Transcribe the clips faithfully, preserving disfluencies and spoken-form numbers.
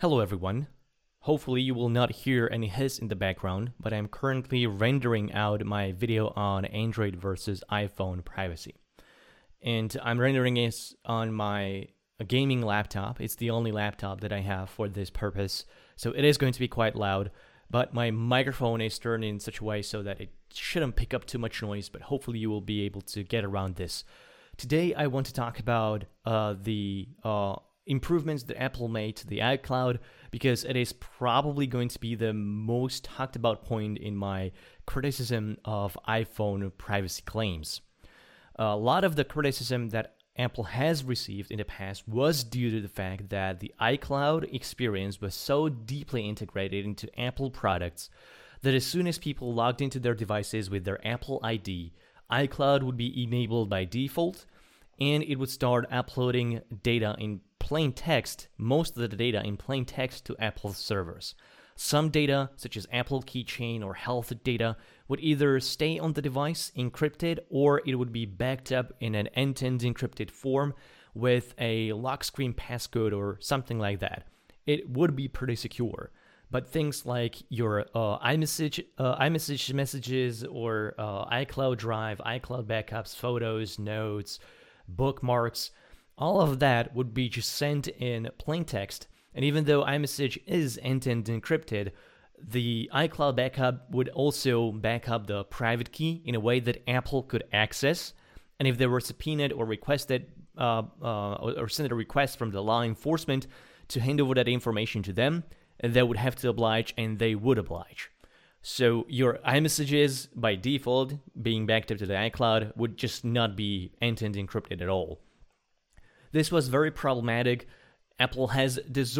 Hello everyone. Hopefully you will not hear any hiss in the background, but I'm currently rendering out my video on Android versus iPhone privacy. And I'm rendering it on my gaming laptop. It's the only laptop that I have for this purpose, so it is going to be quite loud, but my microphone is turned in such a way so that it shouldn't pick up too much noise, but hopefully you will be able to get around this. Today I want to talk about uh, the uh, improvements that Apple made to the iCloud, because it is probably going to be the most talked about point in my criticism of iPhone privacy claims. A lot of the criticism that Apple has received in the past was due to the fact that the iCloud experience was so deeply integrated into Apple products that as soon as people logged into their devices with their Apple I D, iCloud would be enabled by default, and it would start uploading data in plain text, most of the data in plain text to Apple's servers. Some data, such as Apple Keychain or health data, would either stay on the device encrypted, or it would be backed up in an end-to-end encrypted form with a lock screen passcode or something like that. It would be pretty secure. But things like your uh, iMessage, uh, iMessage messages or uh, iCloud Drive, iCloud backups, photos, notes, bookmarks, all of that would be just sent in plain text. And even though iMessage is end-to-end encrypted, the iCloud backup would also back up the private key in a way that Apple could access. And if they were subpoenaed or requested uh, uh, or sent a request from the law enforcement to hand over that information to them, they would have to oblige, and they would oblige. So your iMessages, by default, being backed up to the iCloud, would just not be end-to-end encrypted at all. This was very problematic. Apple has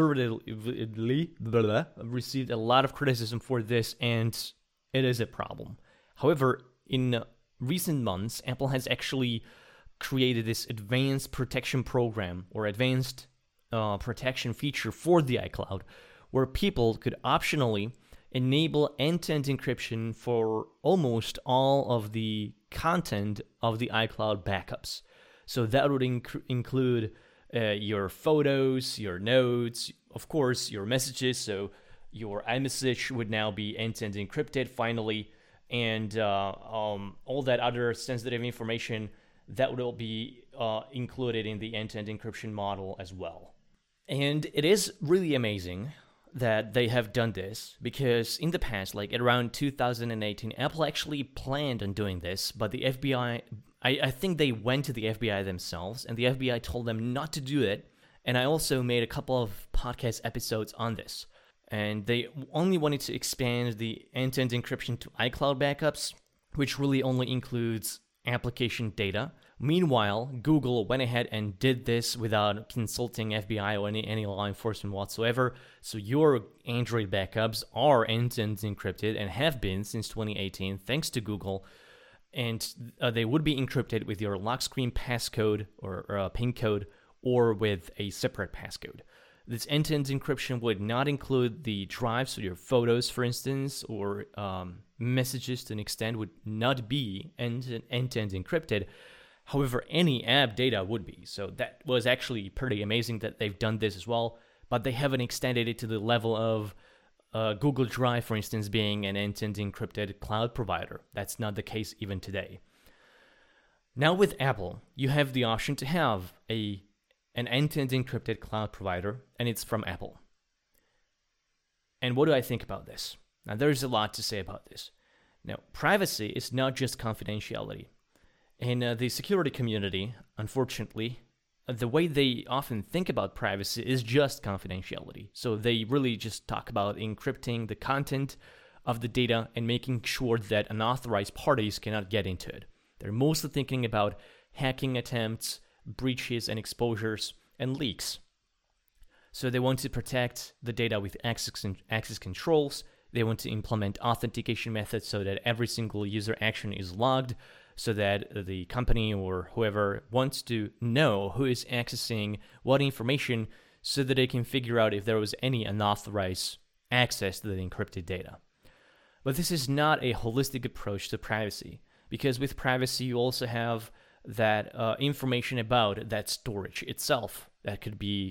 deservedly blah, blah, received a lot of criticism for this, and it is a problem. However, in recent months, Apple has actually created this advanced protection program or advanced uh, protection feature for the iCloud, where people could optionally enable end-to-end encryption for almost all of the content of the iCloud backups. So that would inc- include uh, your photos, your notes, of course, your messages. So your iMessage would now be end-to-end encrypted finally, and uh, um, all that other sensitive information that would all be uh, included in the end-to-end encryption model as well. And it is really amazing that they have done this, because in the past, like around two thousand eighteen, Apple actually planned on doing this, but the F B I, I, I think they went to the F B I themselves, and the F B I told them not to do it, and I also made a couple of podcast episodes on this, and they only wanted to expand the end-to-end encryption to iCloud backups, which really only includes application data. Meanwhile, Google went ahead and did this without consulting F B I or any, any law enforcement whatsoever. So your Android backups are end-to-end encrypted and have been since twenty eighteen, thanks to Google. And uh, they would be encrypted with your lock screen passcode or, or a PIN code, or with a separate passcode. This end-to-end encryption would not include the drives, so your photos, for instance, or um, messages to an extent would not be end- end-to-end encrypted. However, any app data would be. So that was actually pretty amazing that they've done this as well, but they haven't extended it to the level of uh, Google Drive, for instance, being an end-to-end encrypted cloud provider. That's not the case even today. Now with Apple, you have the option to have a an end-to-end encrypted cloud provider, and it's from Apple. And what do I think about this? Now, there's a lot to say about this. Now, privacy is not just confidentiality. In uh, the security community, unfortunately, uh, the way they often think about privacy is just confidentiality. So they really just talk about encrypting the content of the data and making sure that unauthorized parties cannot get into it. They're mostly thinking about hacking attempts, breaches and exposures, and leaks. So they want to protect the data with access, con- access controls. They want to implement authentication methods so that every single user action is logged, so that the company or whoever wants to know who is accessing what information, so that they can figure out if there was any unauthorized access to the encrypted data. But this is not a holistic approach to privacy, because with privacy you also have that uh, information about that storage itself that could be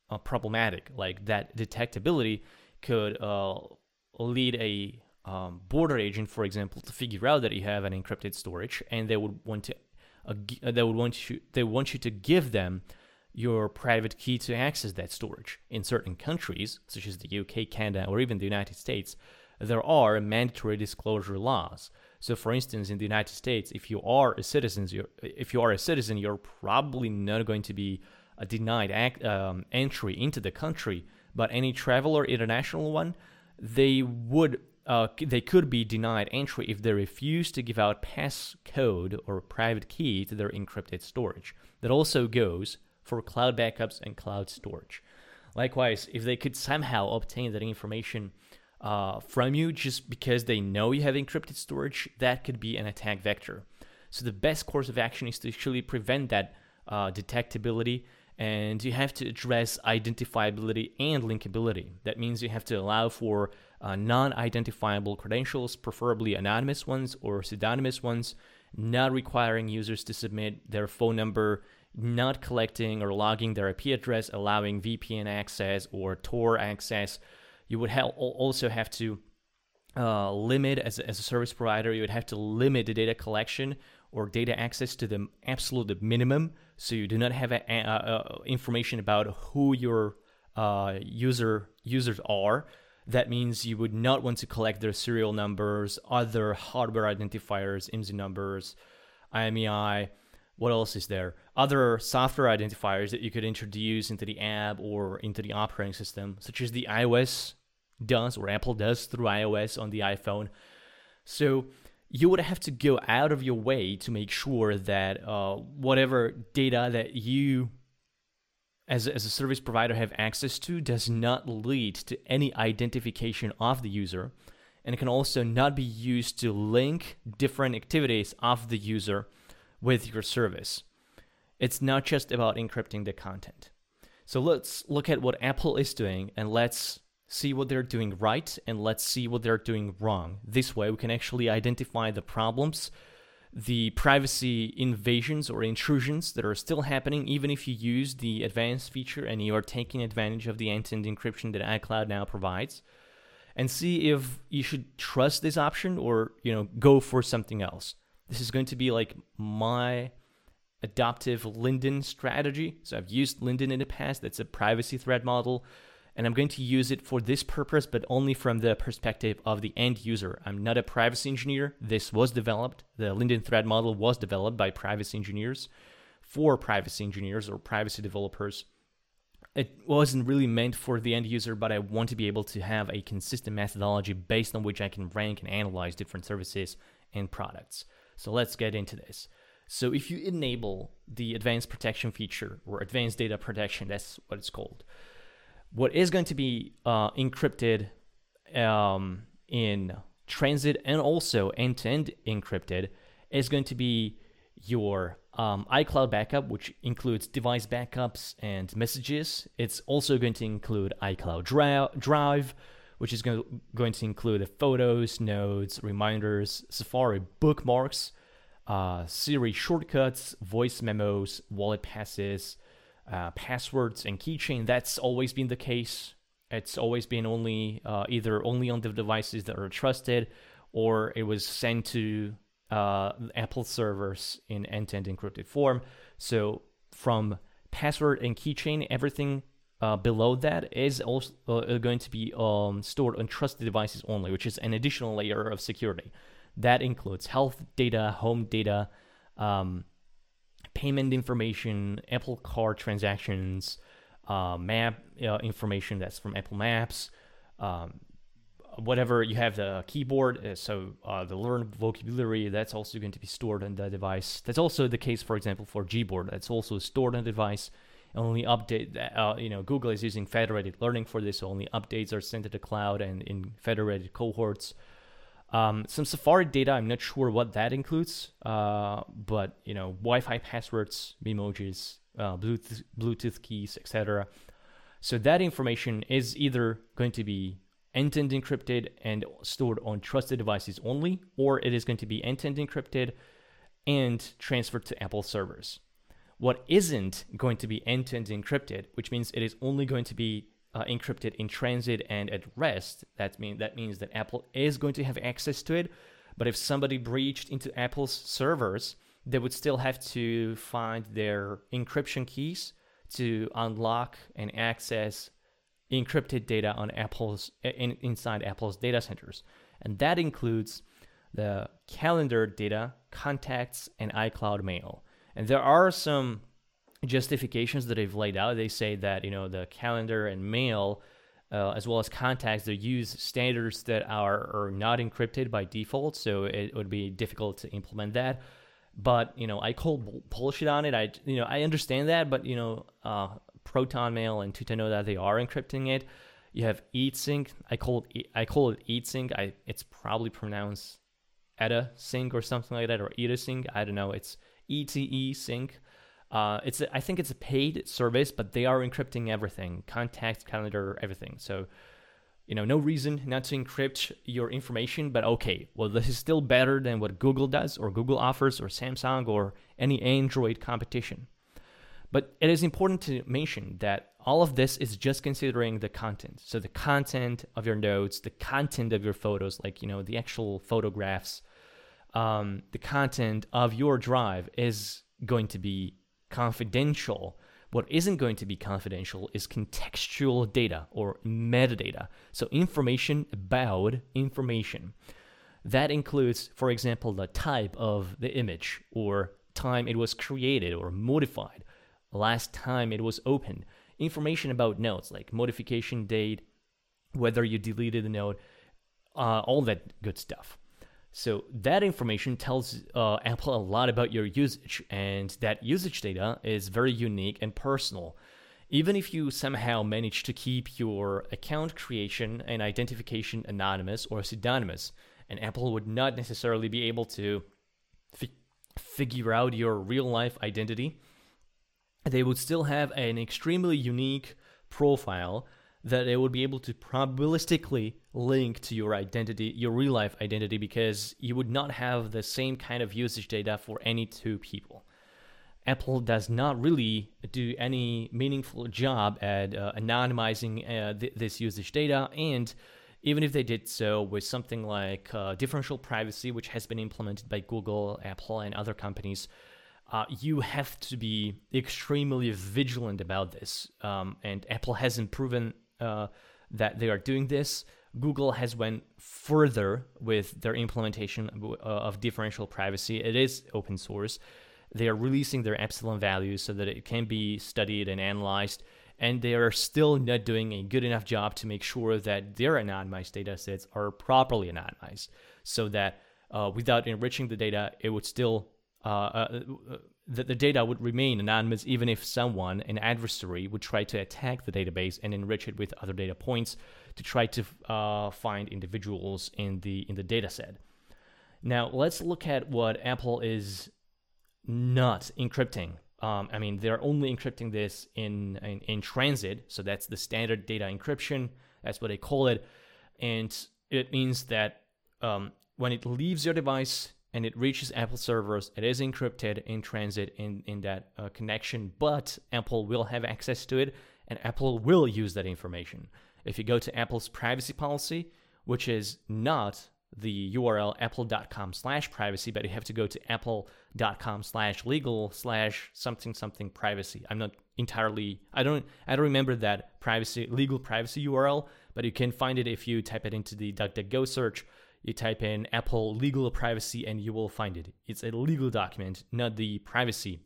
uh, problematic. Like that detectability could uh, lead a um, border agent, for example, to figure out that you have an encrypted storage, and they would want to uh, they would want you they want you to give them your private key to access that storage. In certain countries, such as the U K, Canada, or even the United States, there are mandatory disclosure laws. So, for instance, in the United States, if you are a citizen, you're, if you are a citizen, you're probably not going to be uh, denied act, um, entry into the country. But any traveler, international one, they would uh, they could be denied entry if they refuse to give out passcode or private key to their encrypted storage. That also goes for cloud backups and cloud storage. Likewise, if they could somehow obtain that information uh, from you just because they know you have encrypted storage, that could be an attack vector. So the best course of action is to actually prevent that uh, detectability, and you have to address identifiability and linkability. That means you have to allow for uh, non-identifiable credentials, preferably anonymous ones or pseudonymous ones, not requiring users to submit their phone number, not collecting or logging their I P address, allowing V P N access or Tor access. You would ha- also have to uh, limit, as a, as a service provider, you would have to limit the data collection or data access to the absolute minimum, so you do not have a, a, a information about who your uh, user users are. That means you would not want to collect their serial numbers, other hardware identifiers, I M S I numbers, I M E I. What else is there? Other software identifiers that you could introduce into the app or into the operating system, such as the iOS does, or Apple does through iOS on the iPhone. So you would have to go out of your way to make sure that uh, whatever data that you, as a, as a service provider, have access to does not lead to any identification of the user, and it can also not be used to link different activities of the user with your service. It's not just about encrypting the content. So let's look at what Apple is doing, and let's see what they're doing right, and let's see what they're doing wrong. This way we can actually identify the problems, the privacy invasions or intrusions that are still happening, even if you use the advanced feature and you are taking advantage of the end-to-end encryption that iCloud now provides, and see if you should trust this option or, you know, go for something else. This is going to be like my adoptive Linden strategy. So I've used Linden in the past. That's a privacy threat model, and I'm going to use it for this purpose, but only from the perspective of the end user. I'm not a privacy engineer. This was developed. The Linden threat model was developed by privacy engineers for privacy engineers or privacy developers. It wasn't really meant for the end user, but I want to be able to have a consistent methodology based on which I can rank and analyze different services and products. So let's get into this. So if you enable the advanced protection feature, or advanced data protection, that's what it's called, what is going to be uh, encrypted um, in transit and also end-to-end encrypted is going to be your um, iCloud backup, which includes device backups and messages. It's also going to include iCloud dri- Drive, which is going to, going to include the photos, notes, reminders, Safari bookmarks, uh, Siri shortcuts, voice memos, wallet passes, uh, passwords, and keychain. That's always been the case. It's always been only uh, either only on the devices that are trusted, or it was sent to uh, Apple servers in end-to-end encrypted form. So from password and keychain, everything Uh, below that is also uh, going to be um, stored on trusted devices only, which is an additional layer of security. That includes health data, home data, um, payment information, Apple Card transactions, uh, map uh, information that's from Apple Maps, um, whatever you have, the keyboard, uh, so uh, the learned vocabulary, that's also going to be stored on the device. That's also the case, for example, for Gboard. That's also stored on the device. Only update that, uh, you know, Google is using federated learning for this, so only updates are sent to the cloud and in federated cohorts. Um, some Safari data, I'm not sure what that includes, uh, but, you know, Wi-Fi passwords, emojis, uh, Bluetooth, Bluetooth keys, et cetera. So that information is either going to be end-to-end encrypted and stored on trusted devices only, or it is going to be end-to-end encrypted and transferred to Apple servers. What isn't going to be end-to-end encrypted, which means it is only going to be uh, encrypted in transit and at rest. That mean that means that Apple is going to have access to it, but if somebody breached into Apple's servers, they would still have to find their encryption keys to unlock and access encrypted data on Apple's in, inside Apple's data centers, and that includes the calendar data, contacts, and iCloud Mail. And there are some justifications that they've laid out. They say that, you know, the calendar and mail, uh, as well as contacts, they use standards that are, are not encrypted by default, so it would be difficult to implement that. But, you know, I call bullshit on it. I, you know, I understand that, but, you know, uh, Proton Mail and Tutanota, they are encrypting it. You have EatSync. I call it, I call it EatSync. I, it's probably pronounced EtaSync or something like that, or EtaSync. I don't know. It's E T E Sync. Uh, it's a, I think it's a paid service, but they are encrypting everything, contacts, calendar, everything. So, you know, no reason not to encrypt your information, but okay, well, this is still better than what Google does or Google offers or Samsung or any Android competition. But it is important to mention that all of this is just considering the content. So the content of your notes, the content of your photos, like, you know, the actual photographs, um, the content of your drive is going to be confidential. What isn't going to be confidential is contextual data or metadata. So information about information. That includes, for example, the type of the image or time it was created or modified, last time it was opened, information about notes like modification date, whether you deleted the note, uh, all that good stuff. So that information tells uh, Apple a lot about your usage, and that usage data is very unique and personal. Even if you somehow manage to keep your account creation and identification anonymous or pseudonymous, and Apple would not necessarily be able to fi- figure out your real-life identity, they would still have an extremely unique profile that they would be able to probabilistically link to your identity, your real-life identity, because you would not have the same kind of usage data for any two people. Apple does not really do any meaningful job at uh, anonymizing uh, th- this usage data, and even if they did so with something like uh, differential privacy, which has been implemented by Google, Apple, and other companies, Uh, you have to be extremely vigilant about this. Um, and Apple hasn't proven uh, that they are doing this. Google has went further with their implementation of, uh, of differential privacy. It is open source. They are releasing their epsilon values so that it can be studied and analyzed. And they are still not doing a good enough job to make sure that their anonymized data sets are properly anonymized, so that uh, without enriching the data, it would still Uh, uh, that the data would remain anonymous even if someone, an adversary, would try to attack the database and enrich it with other data points to try to uh, find individuals in the in the data set. Now, let's look at what Apple is not encrypting. Um, I mean, they're only encrypting this in, in in transit, so that's the standard data encryption. That's what they call it, and it means that um, when it leaves your device and it reaches Apple servers, it is encrypted in transit in, in that uh, connection, but Apple will have access to it, and Apple will use that information. If you go to Apple's privacy policy, which is not the U R L apple.com slash privacy, but you have to go to apple.com slash legal slash something something privacy. I'm not entirely, I don't I don't remember that privacy legal privacy U R L, but you can find it if you type it into the DuckDuckGo search. You type in Apple legal privacy and you will find it. It's a legal document, not the privacy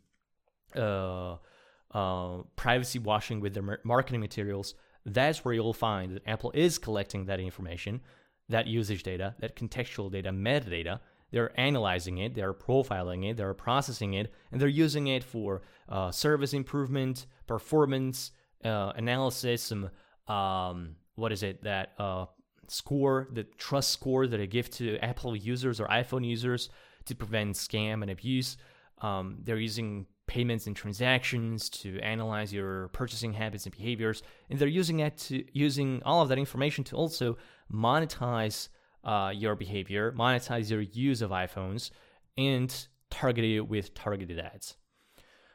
uh, uh, privacy washing with their marketing materials. That's where you'll find that Apple is collecting that information, that usage data, that contextual data, metadata. They're analyzing it, they're profiling it, they're processing it, and they're using it for uh, service improvement, performance, uh, analysis, some, um, what is it, that... Uh, score, the trust score that I give to Apple users or iPhone users to prevent scam and abuse. Um, they're using payments and transactions to analyze your purchasing habits and behaviors, and they're using that to using all of that information to also monetize uh, your behavior, monetize your use of iPhones, and target you with targeted ads.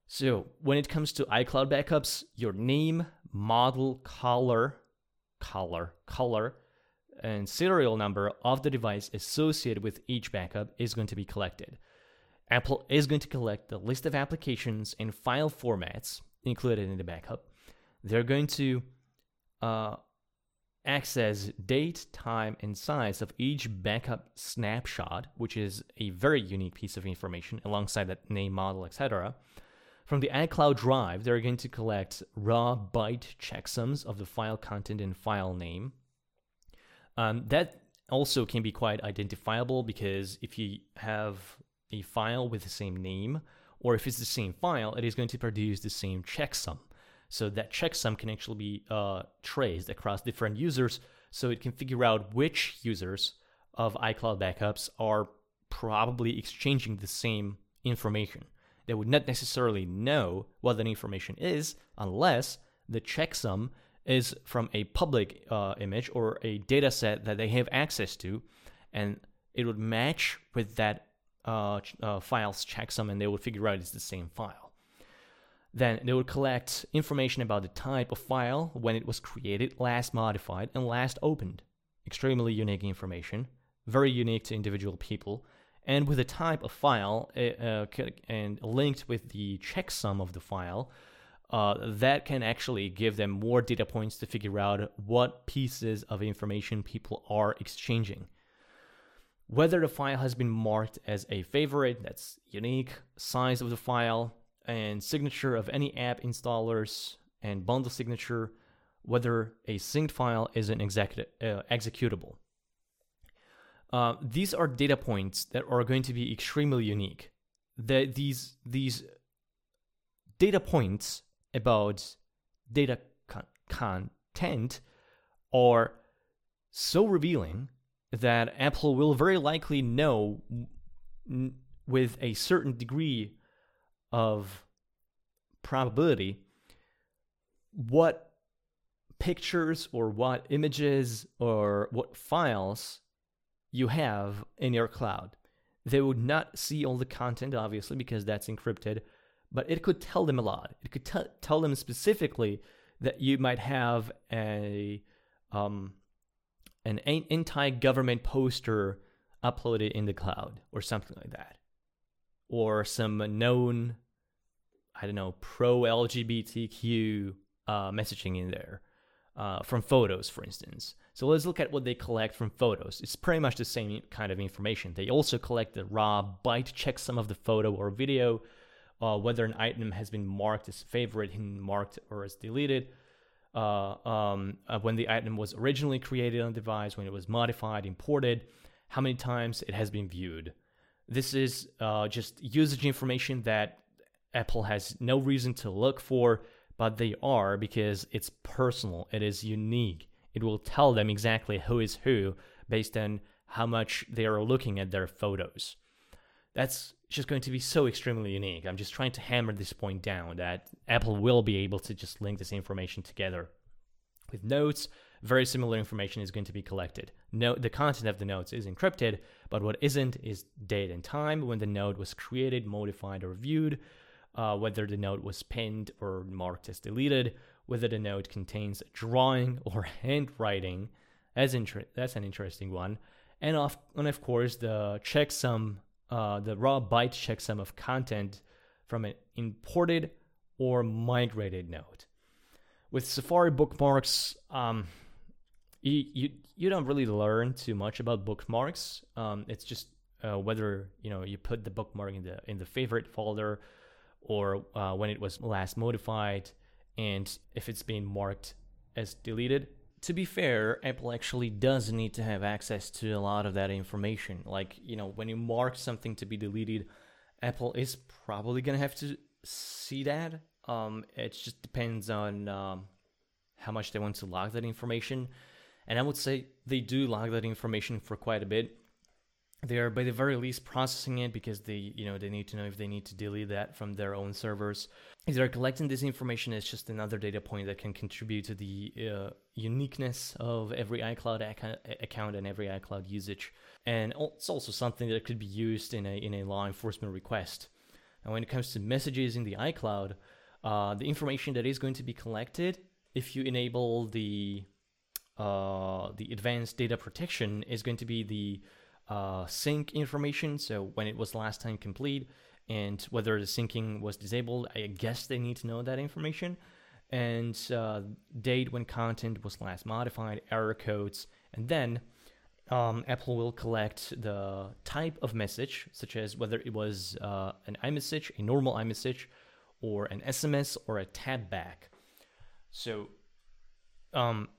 So when it comes to iCloud backups, your name, model, color, color, color, and serial number of the device associated with each backup is going to be collected. Apple is going to collect the list of applications and file formats included in the backup. They're going to uh, access date, time, and size of each backup snapshot, which is a very unique piece of information alongside that name, model, et cetera. From the iCloud drive, they're going to collect raw byte checksums of the file content and file name. Um, that also can be quite identifiable because if you have a file with the same name, or if it's the same file, it is going to produce the same checksum. So that checksum can actually be uh, traced across different users, so it can figure out which users of iCloud backups are probably exchanging the same information. They would not necessarily know what that information is unless the checksum is from a public uh, image or a data set that they have access to, and it would match with that uh, uh, file's checksum, and they would figure out it's the same file. Then they would collect information about the type of file, when it was created, last modified, and last opened. Extremely unique information, very unique to individual people. And with the type of file uh, and linked with the checksum of the file, uh, that can actually give them more data points to figure out what pieces of information people are exchanging. Whether the file has been marked as a favorite, that's unique, size of the file, and signature of any app installers, and bundle signature, whether a synced file is an execu- uh, executable. Uh, these are data points that are going to be extremely unique. The, these, these data points about data con- content are so revealing that Apple will very likely know n- with a certain degree of probability what pictures or what images or what files you have in your cloud. They would not see all the content, obviously, because that's encrypted, but it could tell them a lot. It could t- tell them specifically that you might have a um, an anti-government poster uploaded in the cloud or something like that, or some known, I don't know, pro-L G B T Q uh, messaging in there uh, from photos, for instance. So let's look at what they collect from photos. It's pretty much the same kind of information. They also collect the raw byte checksum of the photo or video, uh, whether an item has been marked as favorite, marked, or as deleted, uh, um, uh, when the item was originally created on the device, when it was modified, imported, how many times it has been viewed. This is uh, just usage information that Apple has no reason to look for, but they are because it's personal, it is unique. It will tell them exactly who is who based on how much they are looking at their photos. That's just going to be so extremely unique. I'm just trying to hammer this point down that Apple will be able to just link this information together. With notes, very similar information is going to be collected. Note, the content of the notes is encrypted, but what isn't is date and time when the note was created, modified, or viewed, uh, whether the note was pinned or marked as deleted, whether the note contains a drawing or handwriting. That's, inter- that's an interesting one. And of, and of course, the checksum, uh, the raw byte checksum of content from an imported or migrated note. With Safari bookmarks, um, you, you you don't really learn too much about bookmarks. Um, it's just uh, whether you know you put the bookmark in the in the favorite folder, or uh, when it was last modified, and if it's been marked as deleted. To be fair, Apple actually does need to have access to a lot of that information. Like, you know, when you mark something to be deleted, Apple is probably going to have to see that. Um, it just depends on um, how much they want to log that information. And I would say they do log that information for quite a bit. They are, by the very least, processing it because they, you know, they need to know if they need to delete that from their own servers. If they're collecting this information, it's just another data point that can contribute to the uh, uniqueness of every iCloud ac- account and every iCloud usage. And it's also something that could be used in a in a law enforcement request. And when it comes to messages in the iCloud, uh, the information that is going to be collected, if you enable the uh, the advanced data protection, is going to be the uh, sync information. So when it was last time complete and whether the syncing was disabled, I guess they need to know that information. And uh, date when content was last modified, error codes, and then um, Apple will collect the type of message, such as whether it was uh, an iMessage, a normal iMessage, or an S M S, or a tab back. So um,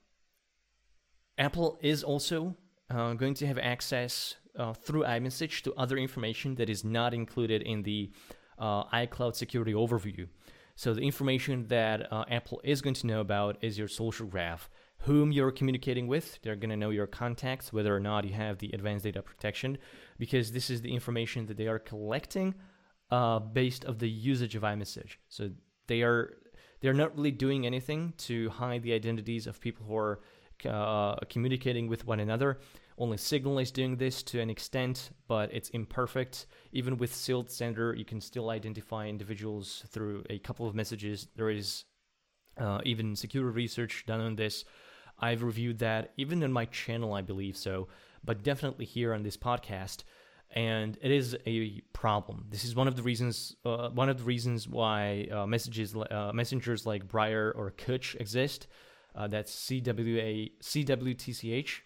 Apple is also uh, going to have access uh, through iMessage to other information that is not included in the uh, iCloud security overview. So the information that uh, Apple is going to know about is your social graph, whom you're communicating with. They're going to know your contacts, whether or not you have the advanced data protection, because this is the information that they are collecting uh, based of the usage of iMessage. So they are they're not really doing anything to hide the identities of people who are uh, communicating with one another. Only Signal is doing this to an extent, but it's imperfect. Even with sealed sender, you can still identify individuals through a couple of messages. There is uh, even security research done on this. I've reviewed that even on my channel, I believe so, but definitely here on this podcast. And it is a problem. This is one of the reasons. Uh, one of the reasons why uh, messages, uh, messengers like Briar or Kutch exist. Uh, that's C W A C W T C H.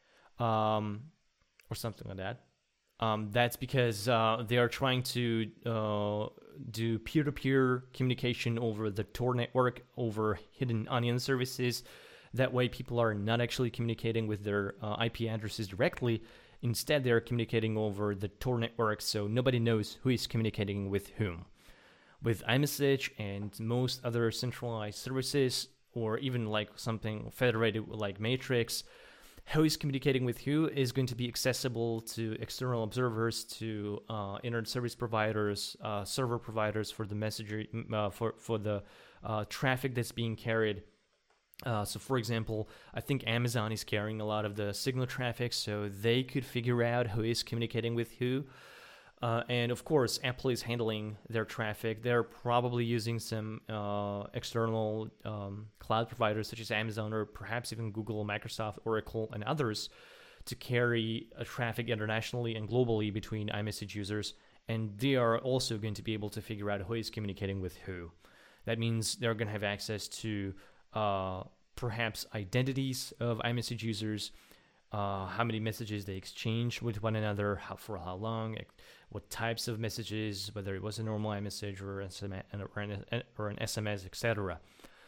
Um, or something like that. Um, that's because uh, they are trying to uh, do peer-to-peer communication over the Tor network, over hidden onion services. That way people are not actually communicating with their uh, I P addresses directly. Instead, they're communicating over the Tor network, so nobody knows who is communicating with whom. With iMessage and most other centralized services, or even like something federated like Matrix, who is communicating with who is going to be accessible to external observers, to uh, internet service providers, uh, server providers for the messenger, uh, for for the uh, traffic that's being carried. Uh, so, for example, I think Amazon is carrying a lot of the Signal traffic, so they could figure out who is communicating with who. Uh, and of course, Apple is handling their traffic. They're probably using some uh, external um, cloud providers such as Amazon or perhaps even Google, Microsoft, Oracle, and others to carry uh, traffic internationally and globally between iMessage users. And they are also going to be able to figure out who is communicating with who. That means they're going to have access to uh, perhaps identities of iMessage users, uh, how many messages they exchange with one another, how for how long, what types of messages, whether it was a normal iMessage or, S M S, or, an, or an S M S, et cetera.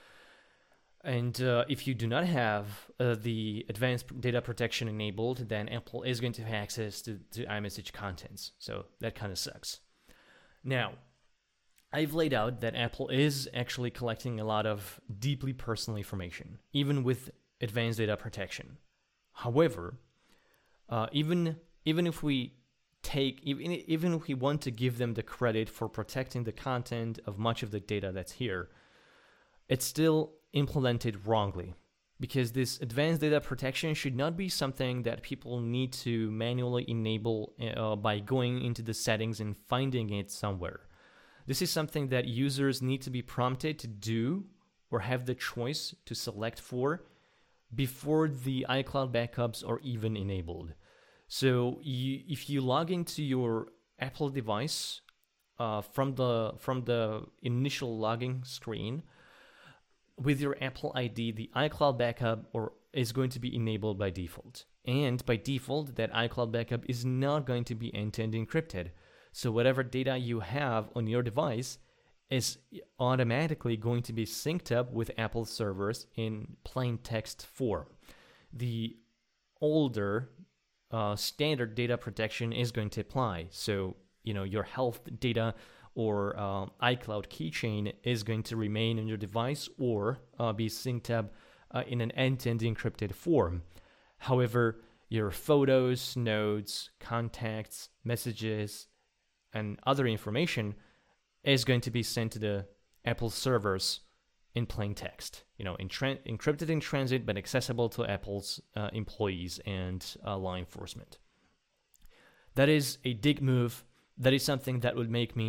And uh, if you do not have uh, the advanced data protection enabled, then Apple is going to have access to, to iMessage contents. So that kind of sucks. Now, I've laid out that Apple is actually collecting a lot of deeply personal information, even with advanced data protection. However, uh, even even if we take even even if we want to give them the credit for protecting the content of much of the data that's here, it's still implemented wrongly, because this advanced data protection should not be something that people need to manually enable uh, by going into the settings and finding it somewhere. This is something that users need to be prompted to do or have the choice to select for before the iCloud backups are even enabled. So you, if you log into your Apple device uh, from the from the initial login screen with your Apple I D, the iCloud backup or is going to be enabled by default. And by default, that iCloud backup is not going to be end-to-end encrypted. So whatever data you have on your device is automatically going to be synced up with Apple servers in plain text form. The older uh, standard data protection is going to apply. So, you know, your health data or uh, iCloud keychain is going to remain on your device or uh, be synced up uh, in an end-to-end encrypted form. However, your photos, notes, contacts, messages, and other information is going to be sent to the Apple servers in plain text, you know, in tra- encrypted in transit, but accessible to Apple's uh, employees and uh, law enforcement. That is a big move. That is something that would make me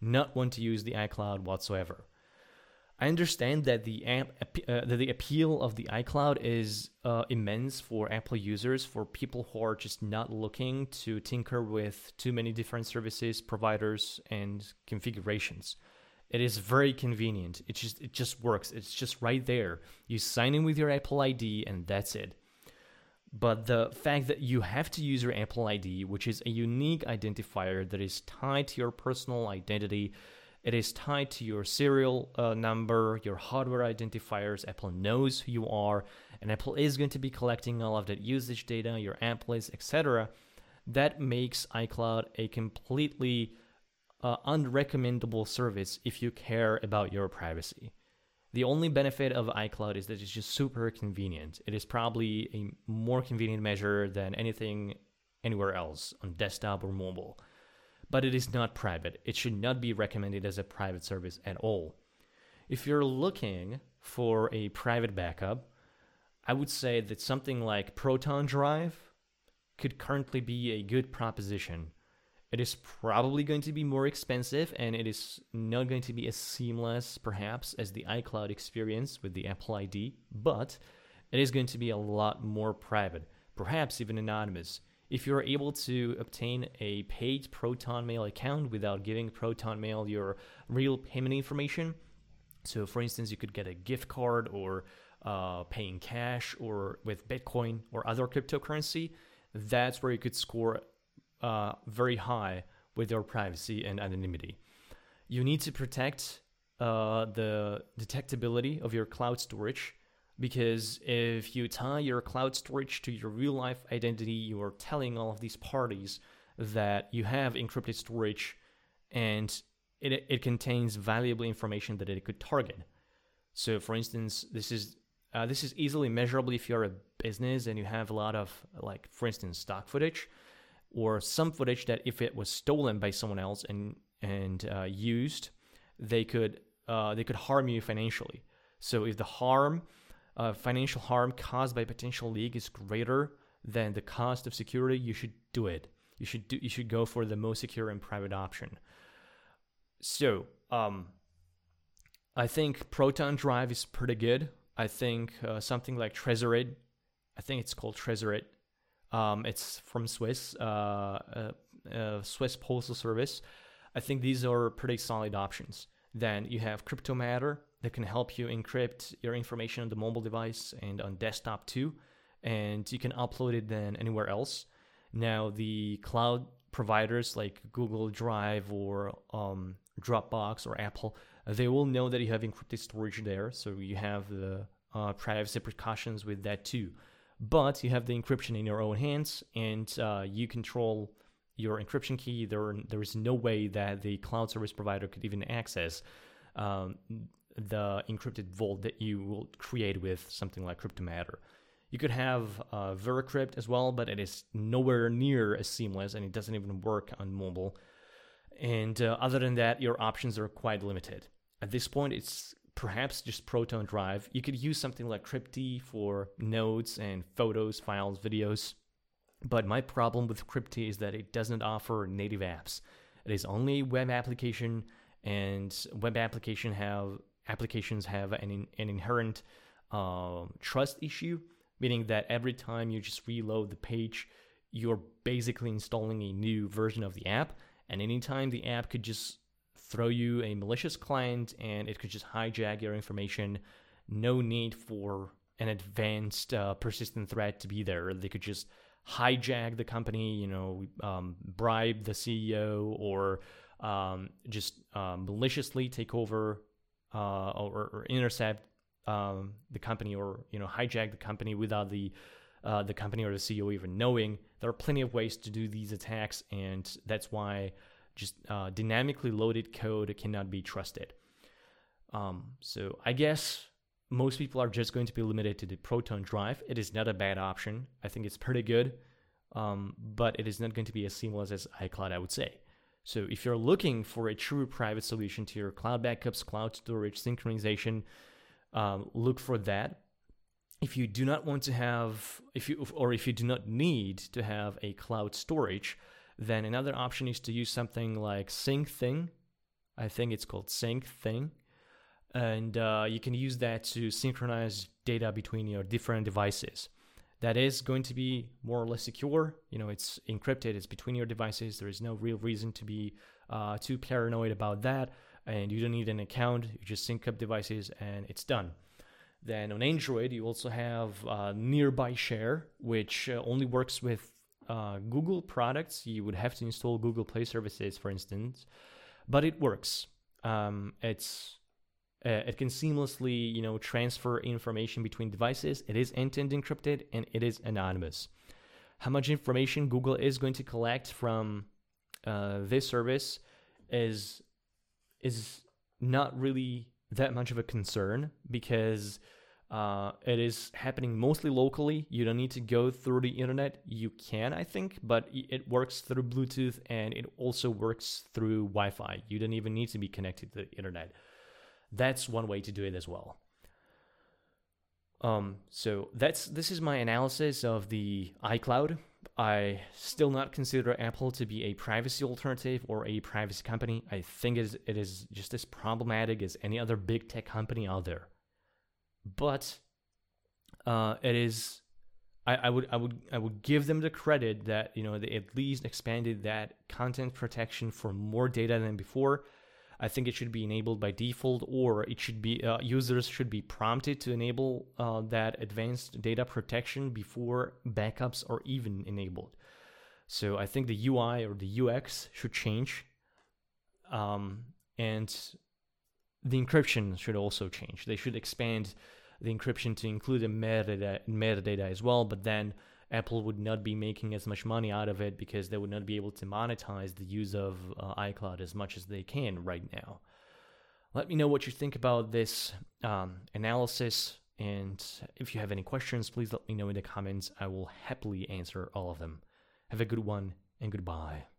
not want to use the iCloud whatsoever. I understand that the app, uh, that the appeal of the iCloud is uh, immense for Apple users, for people who are just not looking to tinker with too many different services, providers, and configurations. It is very convenient. It just it just works. It's just right there. You sign in with your Apple I D, and that's it. But the fact that you have to use your Apple I D, which is a unique identifier that is tied to your personal identity, it is tied to your serial uh, number, your hardware identifiers. Apple knows who you are, and Apple is going to be collecting all of that usage data, your app list, et cetera. That makes iCloud a completely uh, unrecommendable service if you care about your privacy. The only benefit of iCloud is that it's just super convenient. It is probably a more convenient measure than anything anywhere else on desktop or mobile. But it is not private. It should not be recommended as a private service at all. If you're looking for a private backup, I would say that something like Proton Drive could currently be a good proposition. It is probably going to be more expensive, and it is not going to be as seamless, perhaps, as the iCloud experience with the Apple I D, but it is going to be a lot more private, perhaps even anonymous. If you're able to obtain a paid Proton Mail account without giving Proton Mail your real payment information, so for instance, you could get a gift card or uh, paying cash or with Bitcoin or other cryptocurrency, that's where you could score uh, very high with your privacy and anonymity. You need to protect uh, the detectability of your cloud storage, because if you tie your cloud storage to your real-life identity, you are telling all of these parties that you have encrypted storage, and it, it contains valuable information that it could target. So, for instance, this is uh, this is easily measurable if you're a business and you have a lot of, like, for instance, stock footage, or some footage that if it was stolen by someone else and and uh, used, they could uh, they could harm you financially. So, if the harm Uh, financial harm caused by potential leak is greater than the cost of security, you should do it. You should do. You should go for the most secure and private option. So, um, I think Proton Drive is pretty good. I think uh, something like Tresorit, I think it's called Tresorit. Um, it's from Swiss, uh, uh, uh, Swiss Postal Service. I think these are pretty solid options. Then you have Cryptomatter that can help you encrypt your information on the mobile device and on desktop too, and you can upload it then anywhere else. Now, the cloud providers like Google Drive or um, Dropbox or Apple, they will know that you have encrypted storage there, so you have the uh, privacy precautions with that too. But you have the encryption in your own hands, and uh, you control your encryption key. There, there is no way that the cloud service provider could even access um, the encrypted vault that you will create with something like Cryptomatter. You could have uh, VeriCrypt as well, but it is nowhere near as seamless, and it doesn't even work on mobile. And uh, other than that, your options are quite limited. At this point, it's perhaps just Proton Drive. You could use something like Crypty for notes and photos, files, videos. But my problem with Crypty is that it doesn't offer native apps. It is only a web application, and web application have applications have an, in, an inherent uh, trust issue, meaning that every time you just reload the page, you're basically installing a new version of the app, and anytime the app could just throw you a malicious client and it could just hijack your information. No need for an advanced uh, persistent threat to be there. They could just hijack the company, you know, um, bribe the C E O, or um, just uh, maliciously take over Uh, or, or intercept um, the company, or you know, hijack the company without the uh, the company or the C E O even knowing. There are plenty of ways to do these attacks, and that's why just uh, dynamically loaded code cannot be trusted. Um, so I guess most people are just going to be limited to the Proton Drive. It is not a bad option. I think it's pretty good, um, but it is not going to be as seamless as iCloud, I would say. So if you're looking for a true private solution to your cloud backups, cloud storage, synchronization, um, look for that. If you do not want to have, if you or if you do not need to have a cloud storage, then another option is to use something like SyncThing. I think it's called Sync Thing. And uh, you can use that to synchronize data between your different devices. That is going to be more or less secure. You know, it's encrypted, it's between your devices. There is no real reason to be uh, too paranoid about that. And you don't need an account, you just sync up devices and it's done. Then on Android, you also have uh, Nearby Share, which uh, only works with uh, Google products. You would have to install Google Play services, for instance, but it works. Um, it's uh, it can seamlessly, you know, transfer information between devices. It is end-to-end encrypted and it is anonymous. How much information Google is going to collect from uh, this service is is not really that much of a concern, because uh, it is happening mostly locally. You don't need to go through the internet. You can, I think, but it works through Bluetooth and it also works through Wi-Fi. You don't even need to be connected to the internet. That's one way to do it as well. Um, so that's this is my analysis of the iCloud. I still not consider Apple to be a privacy alternative or a privacy company. I think it is, it is just as problematic as any other big tech company out there. But uh, it is, I, I would I would I would give them the credit that, you know, they at least expanded that content protection for more data than before. I think it should be enabled by default, or it should be uh, users should be prompted to enable uh, that advanced data protection before backups are even enabled. So I think the U I or the U X should change, um, and the encryption should also change. They should expand the encryption to include a metadata, metadata as well, but then Apple would not be making as much money out of it because they would not be able to monetize the use of uh, iCloud as much as they can right now. Let me know what you think about this um, analysis, and if you have any questions, please let me know in the comments. I will happily answer all of them. Have a good one, and goodbye.